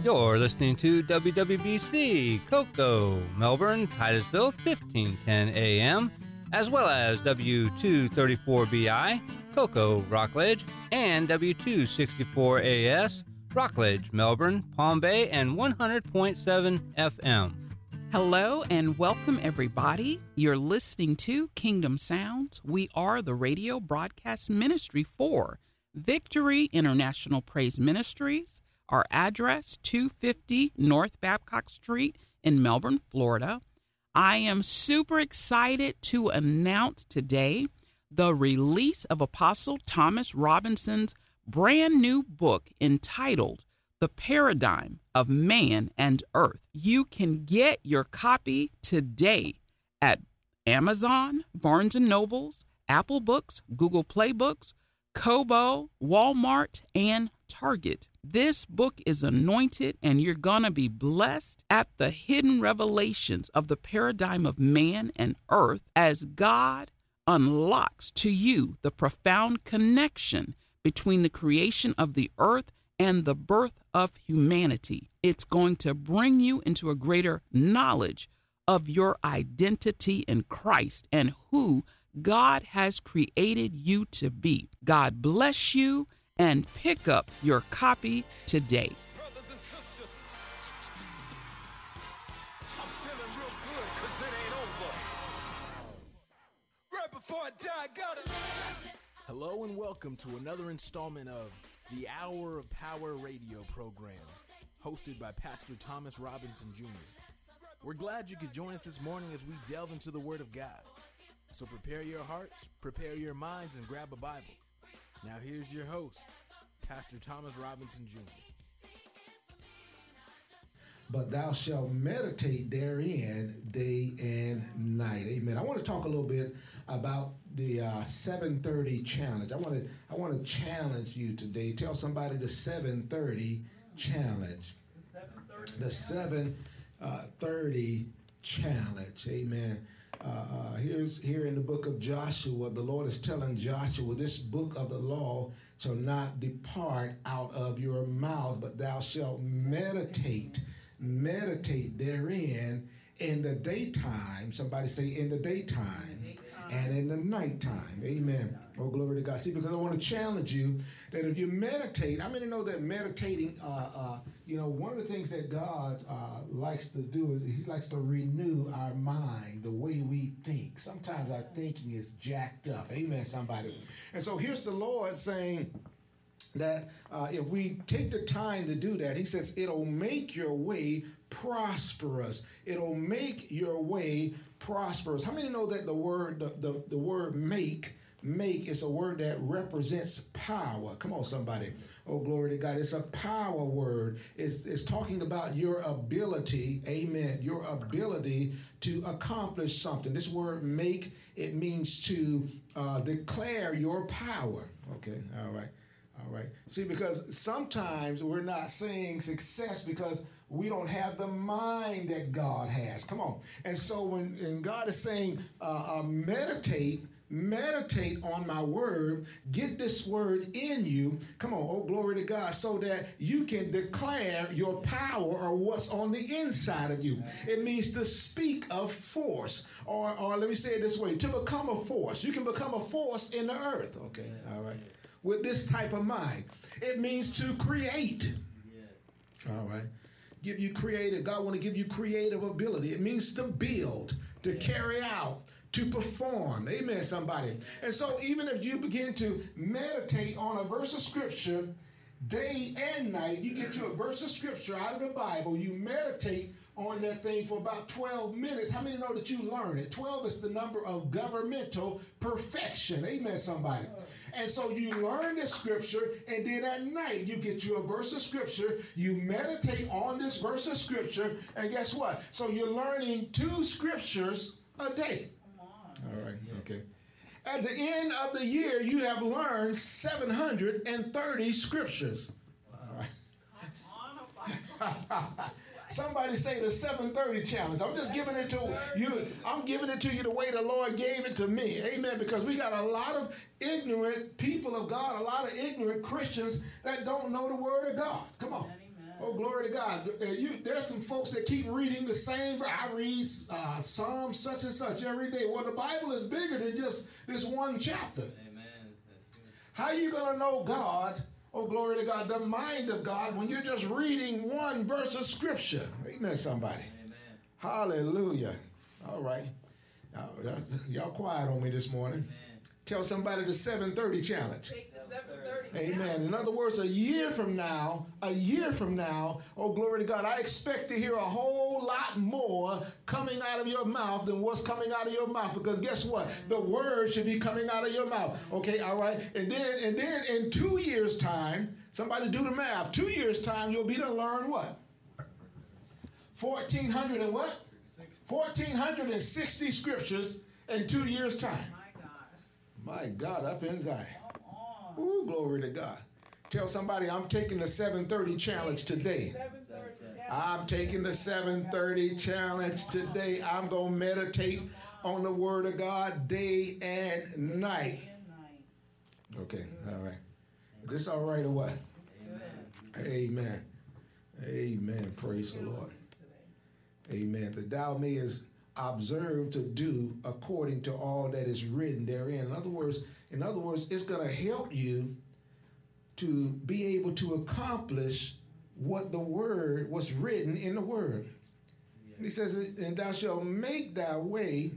You're listening to WWBC, Cocoa, Melbourne, Titusville, 1510 AM, as well as W234BI, Cocoa, Rockledge, and W264AS, Rockledge, Melbourne, Palm Bay, and 100.7 FM. Hello and welcome, everybody. You're listening to Kingdom Sounds. We are the radio broadcast ministry for Victory International Praise Ministries. Our address, 250 North Babcock Street in Melbourne, Florida. I am super excited to announce today the release of Apostle Thomas Robinson's brand new book entitled The Paradigm of Man and Earth. You can get your copy today at Amazon, Barnes & Nobles, Apple Books, Google Play Books, Kobo, Walmart, and Target. This book is anointed, and you're going to be blessed at the hidden revelations of the paradigm of man and earth as God unlocks to you the profound connection between the creation of the earth and the birth of humanity. It's going to bring you into a greater knowledge of your identity in Christ and who God has created you to be. God bless you, and pick up your copy today. Brothers and sisters, I'm feeling real good 'cause it ain't over. Right before I die, I got it. Hello and welcome to another installment of the Hour of Power radio program, hosted by Pastor Thomas Robinson Jr. We're glad you could join us this morning as we delve into the Word of God. So prepare your hearts, prepare your minds, and grab a Bible. Now here's your host, Pastor Thomas Robinson Jr. But thou shalt meditate therein day and night. Amen. I want to talk a little bit about the 7:30 challenge. I want to challenge you today. Tell somebody the 7:30 challenge. The 7:30 challenge. Amen. Here in the book of Joshua, the Lord is telling Joshua, this book of the law shall not depart out of your mouth, but thou shalt meditate therein in the daytime. Somebody say in the daytime. And in the nighttime. Amen. Oh, glory to God. See, because I want to challenge you that if you meditate, I mean, you know that meditating, one of the things that God likes to do is he likes to renew our mind, the way we think. Sometimes our thinking is jacked up. Amen, somebody. And so here's the Lord saying that if we take the time to do that, he says it'll make your way prosperous. It'll make your way prosperous. How many know that the word make is a word that represents power? Come on, somebody. Oh, glory to God. It's a power word. It's talking about your ability, amen, your ability to accomplish something. This word make, it means to declare your power. Okay, all right. All right. See, because sometimes we're not seeing success because we don't have the mind that God has. Come on. And so when God is saying, meditate on my word, get this word in you. Come on. Oh, glory to God. So that you can declare your power or what's on the inside of you. It means to speak of force, or let me say it this way, to become a force. You can become a force in the earth. Okay. All right. With this type of mind. It means to create. All right. Give you creative. God want to give you creative ability. It means to build, to carry out, to perform. Amen, somebody. And so even if you begin to meditate on a verse of scripture day and night, you get you a verse of scripture out of the Bible, you meditate on that thing for about 12 minutes. How many know that you learn it? 12 is the number of governmental perfection. Amen, somebody. And so you learn this scripture, and then at night you get you a verse of scripture, you meditate on this verse of scripture, and guess what? So you're learning 2 scriptures a day. All right, okay. At the end of the year, you have learned 730 scriptures. All right. Somebody say the 730 challenge. I'm just giving it to you. I'm giving it to you the way the Lord gave it to me. Amen. Because we got a lot of ignorant people of God, a lot of ignorant Christians that don't know the word of God. Come on. Oh, glory to God. There's some folks that keep reading the same. I read Psalm such and such every day. Well, the Bible is bigger than just this one chapter. Amen. That's good. How are you going to know God, oh, glory to God, the mind of God, when you're just reading one verse of Scripture? Amen, somebody. Amen. Hallelujah. All right. Y'all quiet on me this morning. Amen. Tell somebody the 7:30 challenge. Take the 7:30. Amen. In other words, a year from now, oh, glory to God, I expect to hear a whole lot more coming out of your mouth than what's coming out of your mouth. Because guess what? The word should be coming out of your mouth. Okay, all right. And then in 2 years' time, somebody do the math. 2 years' time, you'll be to learn what? 1,400 and what? 1,460 scriptures in 2 years' time. My God, up in Zion. Ooh, glory to God. Tell somebody I'm taking the 7:30 challenge today. I'm taking the 7:30 challenge today. I'm going to meditate on the word of God day and night. Okay, all right. Is this all right or what? Amen. Amen. Praise the Lord. Amen. That thou mayest observe to do according to all that is written therein. In other words, it's going to help you to be able to accomplish what what's written in the word. And he says, and thou shalt make thy way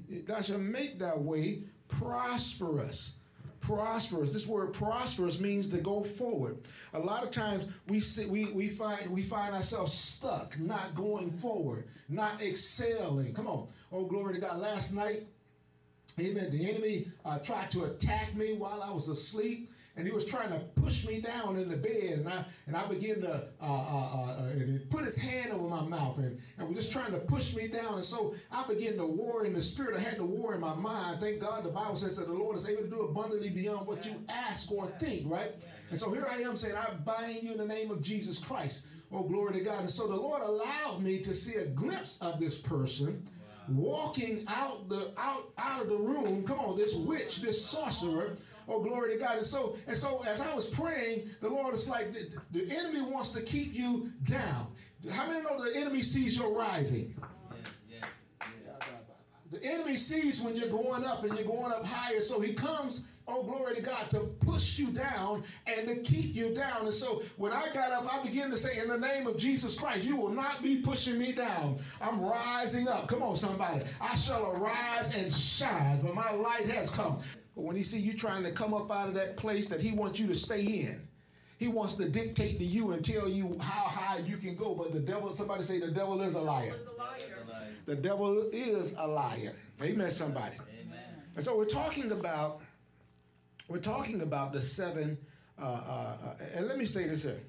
prosperous. Prosperous. This word prosperous means to go forward. A lot of times we find ourselves stuck, not going forward, not excelling. Come on. Oh, glory to God. Last night, amen, the enemy tried to attack me while I was asleep. And he was trying to push me down in the bed, and I began to and he put his hand over my mouth and was just trying to push me down. And so I began to war in the spirit. I had to war in my mind. Thank God the Bible says that the Lord is able to do abundantly beyond what you ask or think, right? And so here I am saying, I bind you in the name of Jesus Christ. Oh, glory to God. And so the Lord allowed me to see a glimpse of this person walking out of the room. Come on, this witch, this sorcerer. Oh, glory to God. And so as I was praying, the Lord is like, the enemy wants to keep you down. How many know the enemy sees your rising? Yeah. The enemy sees when you're going up and you're going up higher. So he comes, oh, glory to God, to push you down and to keep you down. And so when I got up, I began to say, in the name of Jesus Christ, you will not be pushing me down. I'm rising up. Come on, somebody. I shall arise and shine, for my light has come. But when he see you trying to come up out of that place that he wants you to stay in, he wants to dictate to you and tell you how high you can go. But the devil, somebody say the devil is a liar. The devil is a liar. Amen, somebody. Amen. And so we're talking about the seven, and let me say this here.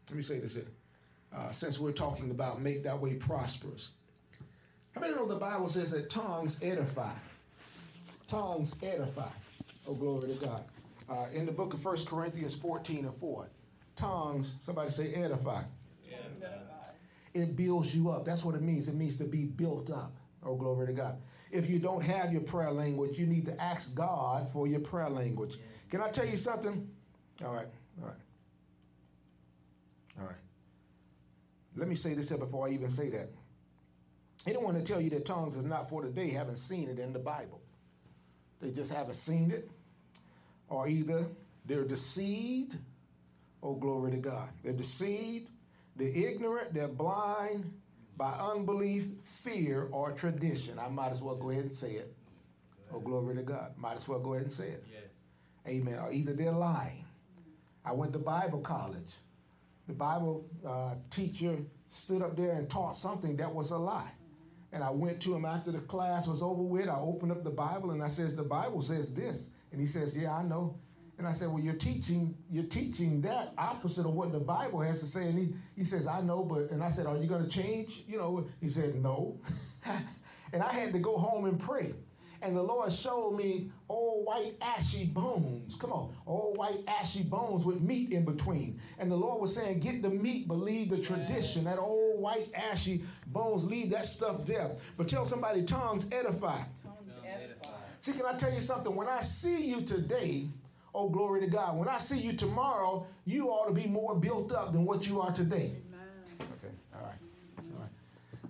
Since we're talking about make that way prosperous. How many know the Bible says that tongues edify? Tongues edify. Oh, glory to God. In the book of 1 Corinthians 14:4, tongues, somebody say edify. It builds you up. That's what it means. It means to be built up. Oh, glory to God. If you don't have your prayer language, you need to ask God for your prayer language. Can I tell you something? All right. Let me say this here before I even say that. Anyone that tell you that tongues is not for today haven't seen it in the Bible. They just haven't seen it, or either they're deceived. Oh, glory to God. They're deceived, they're ignorant, they're blind by unbelief, fear, or tradition. I might as well go ahead and say it. Oh, glory to God. Might as well go ahead and say it. Yes. Amen. Or either they're lying. I went to Bible college. The Bible teacher stood up there and taught something that was a lie. And I went to him after the class was over with. I opened up the Bible and I says, the Bible says this. And he says, yeah, I know. And I said, well, you're teaching that opposite of what the Bible has to say. And he says, I know, and I said, are you going to change? He said, no. And I had to go home and pray. And the Lord showed me old white ashy bones. Come on, old white ashy bones with meat in between. And the Lord was saying, get the meat, but leave the tradition. That old white ashy bones, leave that stuff there. But tell somebody, tongues edify. See, can I tell you something? When I see you today, oh, glory to God. When I see you tomorrow, you ought to be more built up than what you are today.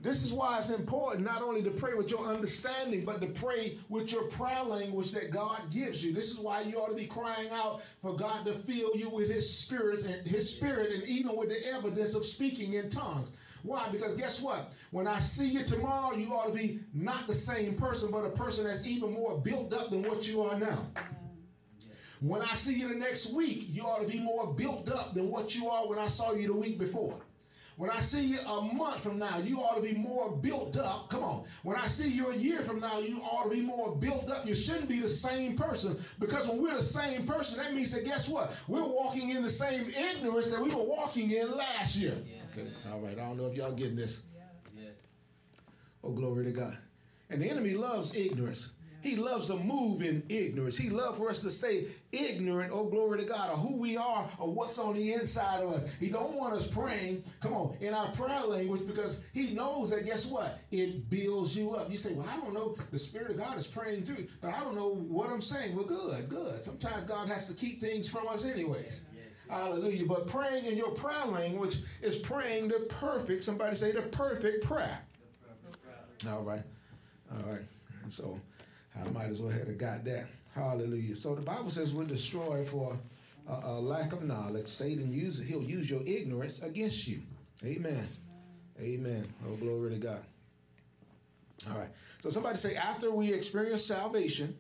This is why it's important not only to pray with your understanding, but to pray with your prayer language that God gives you. This is why you ought to be crying out for God to fill you with His Spirit, and even with the evidence of speaking in tongues. Why? Because guess what? When I see you tomorrow, you ought to be not the same person, but a person that's even more built up than what you are now. When I see you the next week, you ought to be more built up than what you are when I saw you the week before. When I see you a month from now, you ought to be more built up. Come on. When I see you a year from now, you ought to be more built up. You shouldn't be the same person, because when we're the same person, that means that guess what? We're walking in the same ignorance that we were walking in last year. Okay, all right. I don't know if y'all getting this. Oh, glory to God. And the enemy loves ignorance. He loves to move in ignorance. He loves for us to stay ignorant, oh glory to God, of who we are or what's on the inside of us. He don't want us praying, come on, in our prayer language, because he knows that, guess what? It builds you up. You say, well, I don't know. The Spirit of God is praying through, but I don't know what I'm saying. Well, good. Sometimes God has to keep things from us anyways. Hallelujah. But praying in your prayer language is praying the perfect, somebody say the perfect prayer. All right. And so I might as well have got that. Hallelujah. So the Bible says we're destroyed for a lack of knowledge. Satan he'll use your ignorance against you. Amen. Oh, glory to God. All right. So somebody say, after we experience salvation,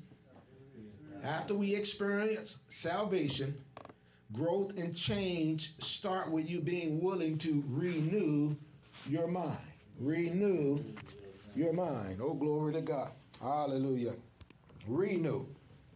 growth and change start with you being willing to renew your mind. Renew your mind. Oh, glory to God. Hallelujah. Renew.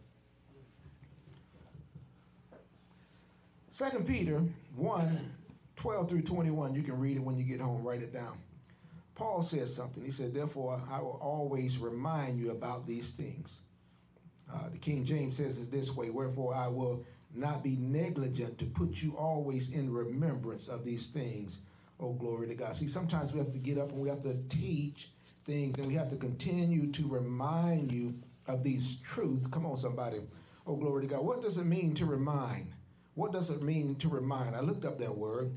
2 Peter 1:12 through 21. You can read it when you get home. Write it down. Paul says something. He said, therefore, I will always remind you about these things. The King James says it this way, wherefore I will not be negligent to put you always in remembrance of these things. Oh, glory to God. See, sometimes we have to get up and we have to teach things, and we have to continue to remind you of these truths. Come on, somebody. Oh, glory to God. What does it mean to remind? What does it mean to remind? I looked up that word,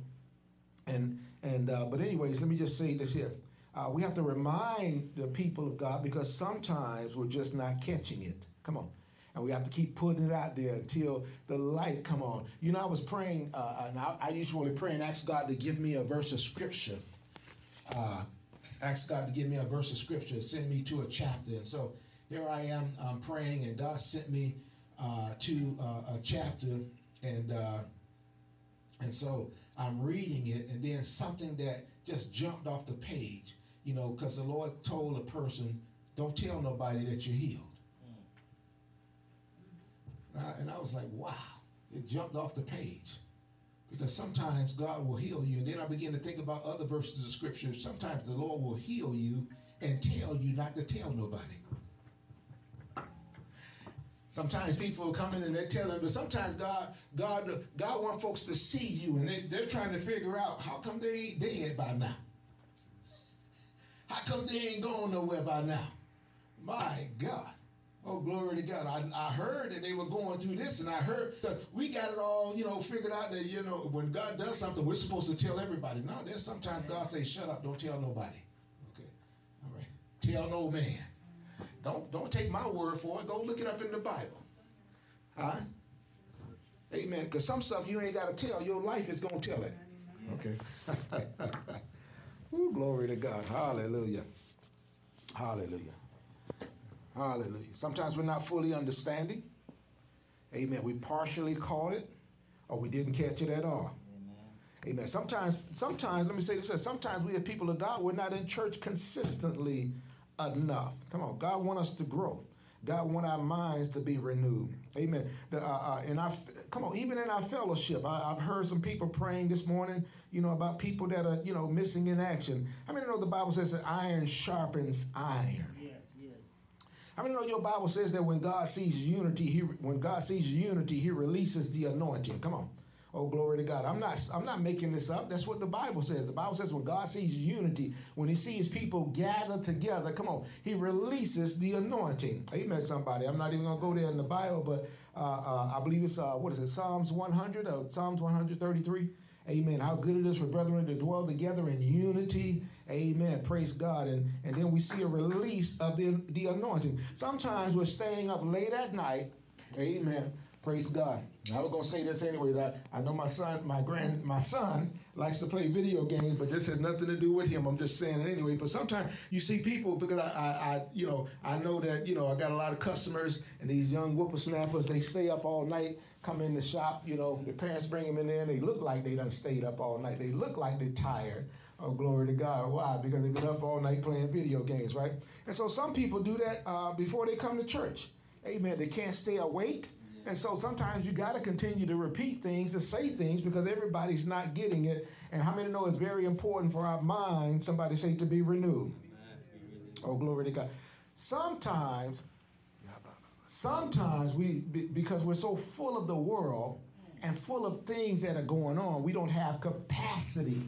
but anyways, let me just say this here. We have to remind the people of God, because sometimes we're just not catching it. Come on. And we have to keep putting it out there until the light come on. You know, I was praying, and I usually pray and ask God to give me a verse of scripture. Ask God to give me a verse of scripture, send me to a chapter. And so here I am praying, and God sent me to a chapter, and so I'm reading it, and then something that just jumped off the page, you know, because the Lord told a person, don't tell nobody that you're healed. And I was like, wow, it jumped off the page. Because sometimes God will heal you. And then I began to think about other verses of scripture. Sometimes the Lord will heal you and tell you not to tell nobody. Sometimes people will come in and they tell him, but sometimes God wants folks to see you, and they're trying to figure out, how come they ain't dead by now? How come they ain't going nowhere by now? My God. Oh, glory to God. I heard that they were going through this, and I heard that we got it all, figured out that, when God does something, we're supposed to tell everybody. No, there's sometimes God says, shut up, don't tell nobody. Okay, all right. Tell no man. Don't take my word for it. Go look it up in the Bible. Huh? Amen. Because some stuff you ain't got to tell. Your life is going to tell it. Okay. Ooh, glory to God. Hallelujah. Hallelujah. Hallelujah. Sometimes we're not fully understanding. Amen. We partially caught it, or we didn't catch it at all. Amen. Sometimes, let me say this, sometimes we as people of God, we're not in church consistently enough. Come on. God wants us to grow. God wants our minds to be renewed. Amen. Come on, even in our fellowship, I've heard some people praying this morning, about people that are, missing in action. How many know the Bible says that iron sharpens iron? How many know your Bible says that when God sees unity, he releases the anointing? Come on. Oh, glory to God. I'm not making this up. That's what the Bible says. The Bible says when God sees unity, when he sees people gather together, come on, he releases the anointing. Amen, somebody. I'm not even going to go there in the Bible, but I believe it's, Psalms 100 or Psalms 133. Amen. How good it is for brethren to dwell together in unity. Amen. Praise God. And then we see a release of the anointing. Sometimes we're staying up late at night. Amen. Praise God. I was going to say this anyways. I know my son likes to play video games, but this has nothing to do with him. I'm just saying it anyway. But sometimes you see people, because I know that, I got a lot of customers, and these young whippersnappers, they stay up all night, come in the shop, the parents bring them in there, and they look like they done stayed up all night. They look like they're tired. Oh, glory to God. Why? Because they've been up all night playing video games, right? And so some people do that before they come to church. Amen. They can't stay awake. And so sometimes you got to continue to repeat things and say things because everybody's not getting it. And how many know it's very important for our mind, somebody say, to be renewed? Oh, glory to God. Sometimes because we're so full of the world and full of things that are going on, we don't have capacity.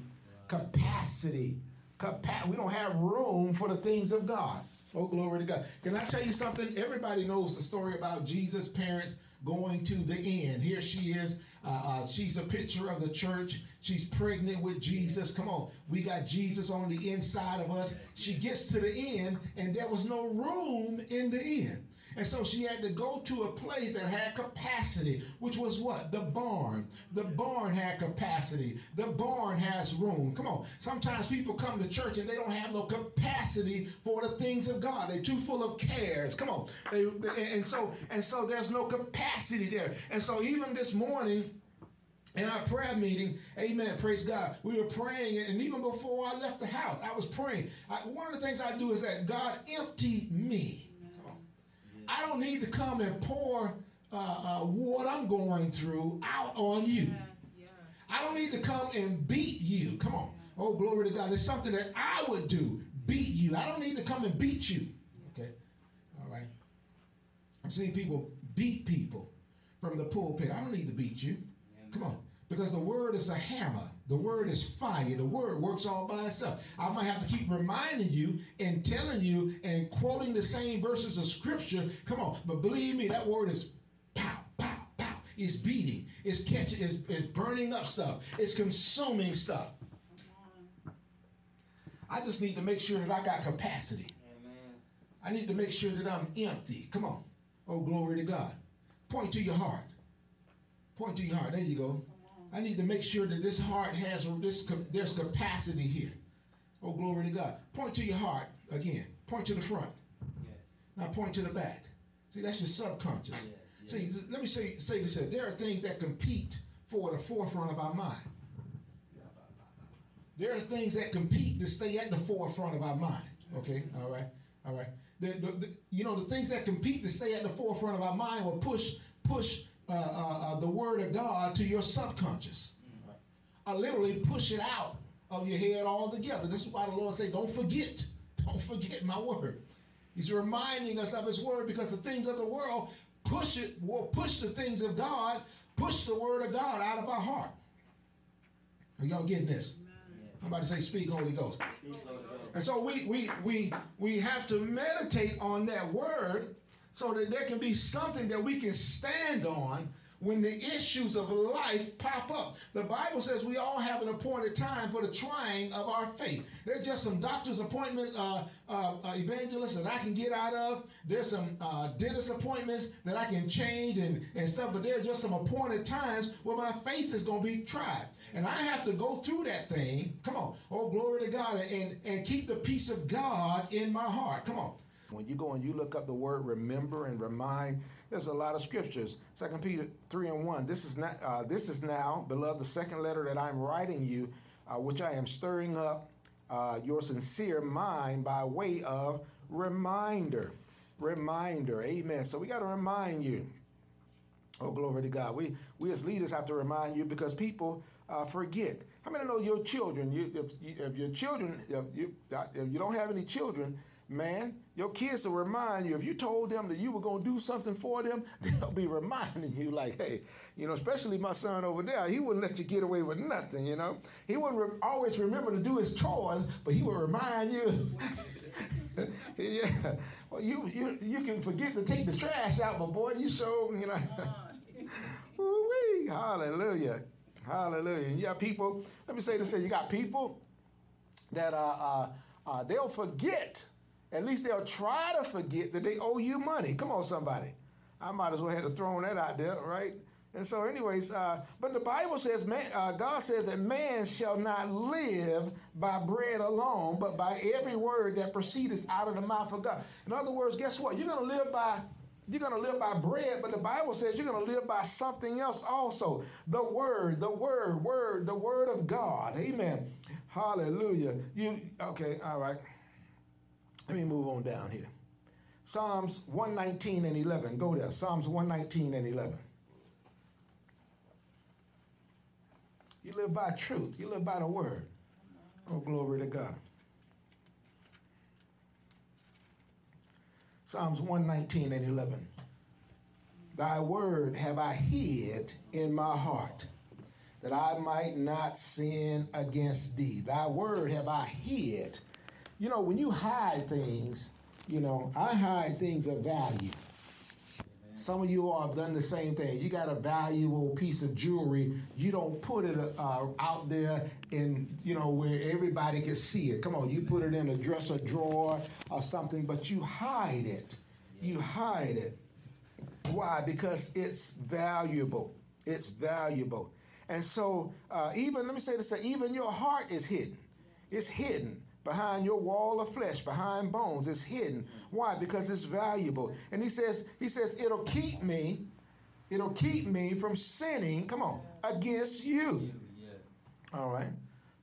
We don't have room for the things of God. Oh, glory to God. Can I tell you something? Everybody knows the story about Jesus' parents going to the end. Here she is. She's a picture of the church. She's pregnant with Jesus. Come on. We got Jesus on the inside of us. She gets to the end, and there was no room in the end. And so she had to go to a place that had capacity, which was what? The barn. The barn had capacity. The barn has room. Come on. Sometimes people come to church and they don't have no capacity for the things of God. They're too full of cares. Come on. And so there's no capacity there. And so even this morning, in our prayer meeting, amen, praise God, we were praying, and even before I left the house, I was praying. One of the things I do is that God empty me. I don't need to come and pour what I'm going through out on you. Yes. I don't need to come and beat you. Come on. Oh, glory to God. It's something that I would do, beat you. I don't need to come and beat you. Okay. All right. I've seen people beat people from the pulpit. I don't need to beat you. Come on. Because the word is a hammer. The word is fire. The word works all by itself. I might have to keep reminding you and telling you and quoting the same verses of scripture. Come on. But believe me, that word is pow, pow, pow. It's beating. It's catching. It's burning up stuff. It's consuming stuff. I just need to make sure that I got capacity. Amen. I need to make sure that I'm empty. Come on. Oh, glory to God. Point to your heart. Point to your heart. There you go. I need to make sure that this heart has there's capacity here. Oh, glory to God. Point to your heart again. Point to the front. Yes. Now point to the back. See, that's your subconscious. Yes. See, let me say this here. There are things that compete for the forefront of our mind. There are things that compete to stay at the forefront of our mind. Okay, all right. The things that compete to stay at the forefront of our mind will push the word of God to your subconscious. I literally push it out of your head altogether. This is why the Lord said, don't forget my word. He's reminding us of his word because the things of the world push the things of God, push the word of God out of our heart. Are y'all getting this? Somebody say, speak, Holy Ghost. And so we have to meditate on that word so that there can be something that we can stand on when the issues of life pop up. The Bible says we all have an appointed time for the trying of our faith. There's just some doctor's appointments, evangelists that I can get out of. There's some dentist appointments that I can change and stuff, but there's just some appointed times where my faith is going to be tried. And I have to go through that thing, come on, oh, glory to God, and keep the peace of God in my heart. Come on. When you go and you look up the word remember and remind, there's a lot of scriptures. 2 Peter 3:1. This is now, beloved, the second letter that I'm writing you, which I am stirring up your sincere mind by way of reminder. Amen. So we got to remind you. Oh, glory to God. We as leaders have to remind you because people forget. How many know your children? If you don't have any children, man, your kids will remind you. If you told them that you were going to do something for them, they'll be reminding you like, hey, especially my son over there, he wouldn't let you get away with nothing, He wouldn't always remember to do his chores, but he would remind you. Yeah. Well, you can forget to take the trash out, but boy, you sure, Woo-wee, hallelujah. Hallelujah. And you got people, let me say this here, you got people that they'll forget, at least they'll try to forget that they owe you money. Come on, somebody. I might as well have thrown that out there, right? And so anyways, but the Bible says, God says that man shall not live by bread alone, but by every word that proceedeth out of the mouth of God. In other words, guess what? You're going to live by bread, but the Bible says you're going to live by something else also. The word of God. Amen. Hallelujah. Okay, all right. Let me move on down here. Psalms 119 and 11. Go there. Psalms 119 and 11. You live by truth. You live by the word. Oh, glory to God. Psalms 119 and 11. Thy word have I hid in my heart, that I might not sin against thee. Thy word have I hid. You know, when you hide things, I hide things of value. Some of you all have done the same thing. You got a valuable piece of jewelry. You don't put it out there in, where everybody can see it. Come on, you put it in a dresser drawer or something, but you hide it. You hide it. Why? Because it's valuable. It's valuable. And so let me say this, even your heart is hidden. It's hidden. Behind your wall of flesh, behind bones, it's hidden. Why? Because it's valuable. And he says, it'll keep me from sinning, come on, against you. All right.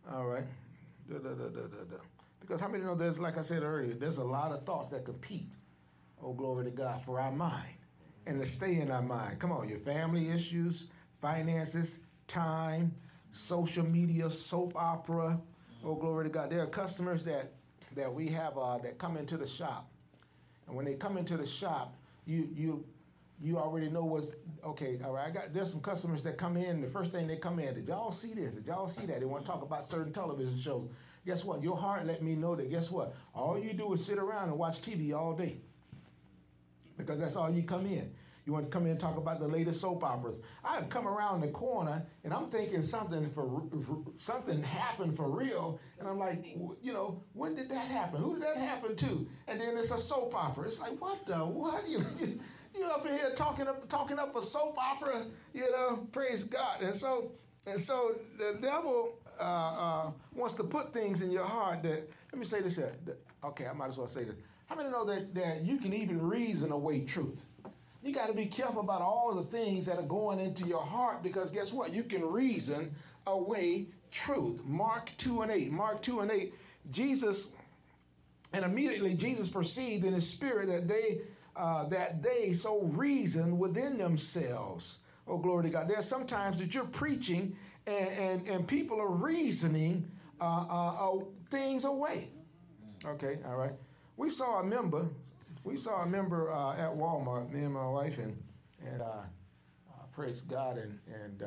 Because how many know there's, like I said earlier, there's a lot of thoughts that compete, oh, glory to God, for our mind and to stay in our mind. Come on, your family issues, finances, time, social media, soap opera. Oh, glory to God. There are customers that we have that come into the shop. And when they come into the shop, you already know what's, okay, all right, there's some customers that come in, the first thing they come in, did y'all see this? Did y'all see that? They want to talk about certain television shows. Guess what? Your heart let me know that, guess what? All you do is sit around and watch TV all day. Because that's all you come in. You want to come in and talk about the latest soap operas. I've come around the corner and I'm thinking something happened for real. And I'm like, when did that happen? Who did that happen to? And then it's a soap opera. It's like, what? You're up in here talking up a soap opera, praise God. And so the devil wants to put things in your heart that, let me say this here. Okay, I might as well say this. How many know that you can even reason away truth? You got to be careful about all the things that are going into your heart, because guess what? You can reason away truth. Mark 2 and 8. Mark 2 and 8. Immediately Jesus perceived in his spirit that they so reason within themselves. Oh, glory to God. There's sometimes that you're preaching and people are reasoning things away. Okay, all right. We saw a member at Walmart, me and my wife, and praise God, and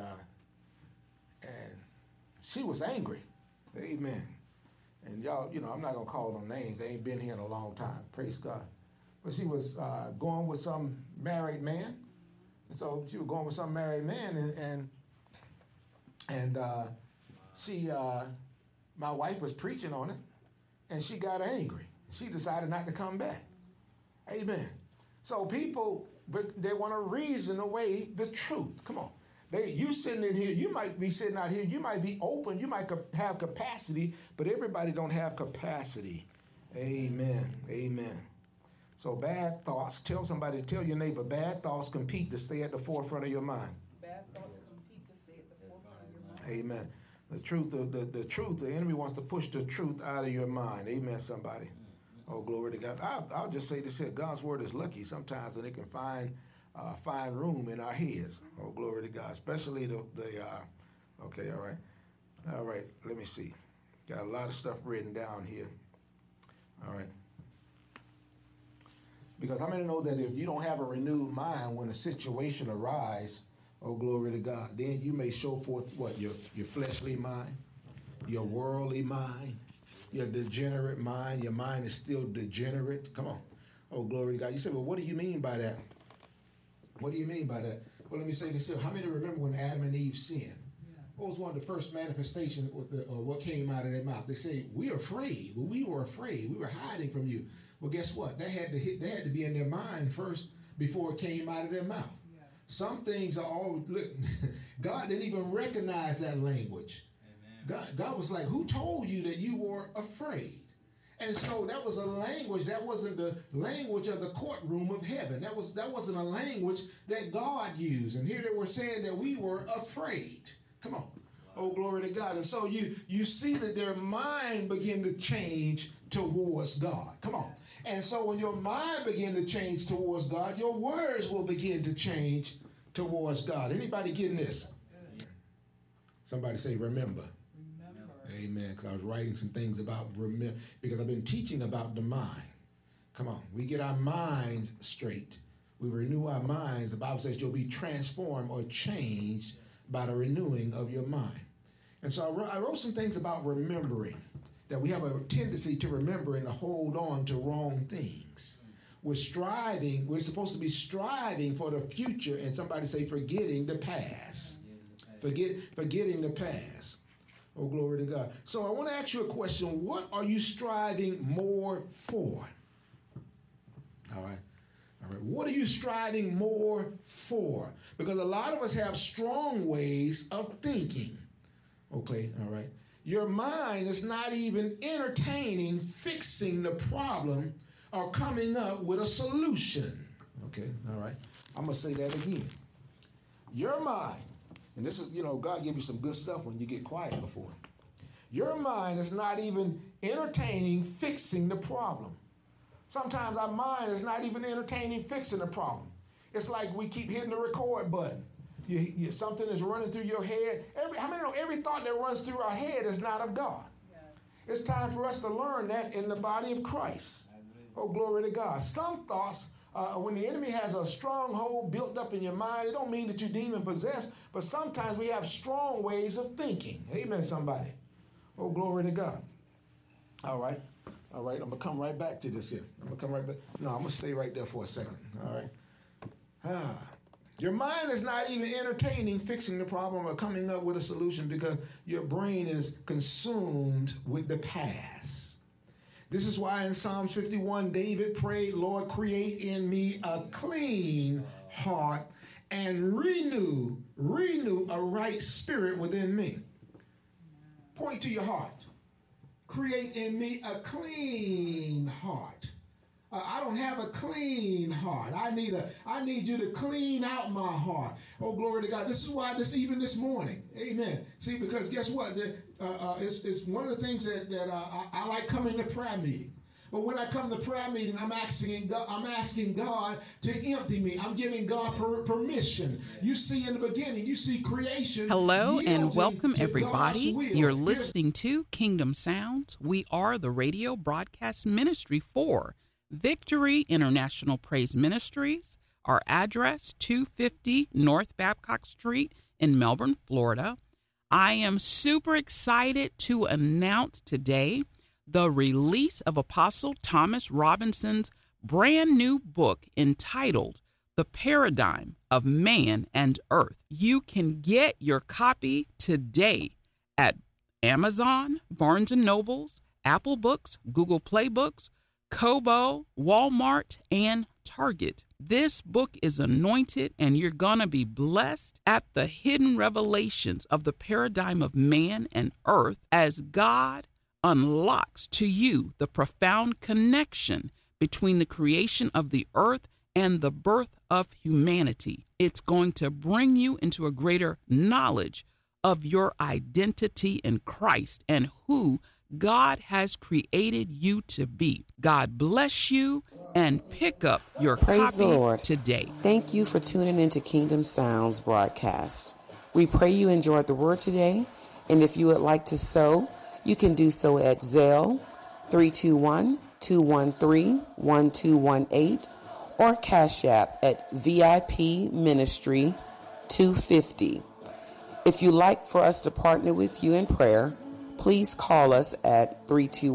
she was angry. Amen. And y'all, I'm not gonna call them names. They ain't been here in a long time. Praise God. But she was going with some married man, and so she was going with some married man, and my wife was preaching on it, and she got angry. She decided not to come back. Amen. So people, they want to reason away the truth. Come on. You sitting in here, you might be sitting out here, you might be open, you might have capacity, but everybody don't have capacity. Amen. Amen. So bad thoughts, tell your neighbor, bad thoughts compete to stay at the forefront of your mind. Bad thoughts compete to stay at the forefront of your mind. Amen. The truth, the enemy wants to push the truth out of your mind. Amen, somebody. Oh, glory to God. I'll just say this here. God's word is lucky sometimes when it can find room in our heads. Oh, glory to God. Especially okay, all right. All right, let me see. Got a lot of stuff written down here. All right. Because how many know that if you don't have a renewed mind when a situation arises, oh, glory to God, then you may show forth what? Your fleshly mind, your worldly mind, your degenerate mind. Your mind is still degenerate. Come on. Oh, glory to God. You say, well, what do you mean by that? What do you mean by that? Well, let me say this here. How many remember when Adam and Eve sinned? what was one of the first manifestations or what came out of their mouth? They say, we're afraid. Well, we were afraid. We were hiding from you. Well, guess what? They had to be in their mind first before it came out of their mouth. Yeah. Some things are all, look, God didn't even recognize that language. God was like, who told you that you were afraid? And so that was a language, that wasn't the language of the courtroom of heaven. That wasn't a language that God used. And here they were saying that we were afraid. Come on. Oh, glory to God. And so you see that their mind began to change towards God. Come on. And so when your mind begin to change towards God, your words will begin to change towards God. Anybody getting this? Somebody say, remember. Amen. Because I was writing some things about remember, because I've been teaching about the mind. Come on. We get our minds straight. We renew our minds. The Bible says you'll be transformed or changed by the renewing of your mind. And so I wrote some things about remembering, that we have a tendency to remember and to hold on to wrong things. We're supposed to be striving for the future, and somebody say forgetting the past. Forgetting the past. Oh, glory to God. So I want to ask you a question. What are you striving more for? All right. What are you striving more for? Because a lot of us have strong ways of thinking. Okay, all right. Your mind is not even entertaining fixing the problem or coming up with a solution. Okay, all right. I'm going to say that again. Your mind, and this is, God give you some good stuff when you get quiet before him. Your mind is not even entertaining fixing the problem. Sometimes our mind is not even entertaining fixing the problem. It's like we keep hitting the record button. Something is running through your head. How many know every thought that runs through our head is not of God? Yes. It's time for us to learn that in the body of Christ. Oh, glory to God. Some thoughts, when the enemy has a stronghold built up in your mind, it don't mean that you're demon possessed, but sometimes we have strong ways of thinking. Amen, somebody. Oh, glory to God. All right. I'm going to come right back to this here. I'm going to stay right there for a second. All right. Your mind is not even entertaining fixing the problem or coming up with a solution because your brain is consumed with the past. This is why in Psalms 51, David prayed, Lord, create in me a clean heart and renew a right spirit within me. Point to your heart. Create in me a clean heart. I don't have a clean heart. I need you to clean out my heart. Oh, glory to God. This is why even this morning. Amen. See, because guess what? It's one of the things that I like coming to prayer meeting. But when I come to prayer meeting, I'm asking God to empty me. I'm giving God permission. You see in the beginning, you see creation. Hello and welcome everybody. You're listening to Kingdom Sounds. We are the radio broadcast ministry for Victory International Praise Ministries. Our address, 250 North Babcock Street in Melbourne, Florida. I am super excited to announce today the release of Apostle Thomas Robinson's brand new book entitled The Paradigm of Man and Earth. You can get your copy today at Amazon, Barnes & Nobles, Apple Books, Google Play Books, Kobo, Walmart, and Target. This book is anointed, and you're going to be blessed at the hidden revelations of the paradigm of man and earth as God unlocks to you the profound connection between the creation of the earth and the birth of humanity. It's going to bring you into a greater knowledge of your identity in Christ and who God has created you to be. God bless you, and pick up your Praise the copy Lord. Today. Thank you for tuning into Kingdom Sounds broadcast. We pray you enjoyed the word today, and if you would like to sow, you can do so at Zelle 321-213-1218 or Cash App at VIP Ministry 250. If you'd like for us to partner with you in prayer, please call us at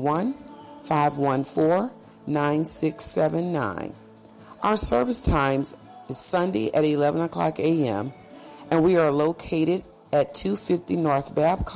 321-514-9679. Our service times is Sunday at 11 o'clock a.m., and we are located at 250 North Babcock